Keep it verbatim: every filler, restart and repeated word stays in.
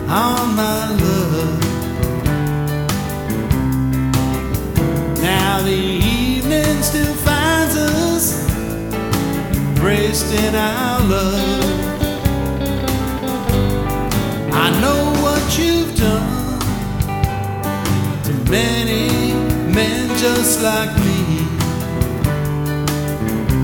on my love. Now the evening still finds us embraced in our love. I know what you've done to many men just like me.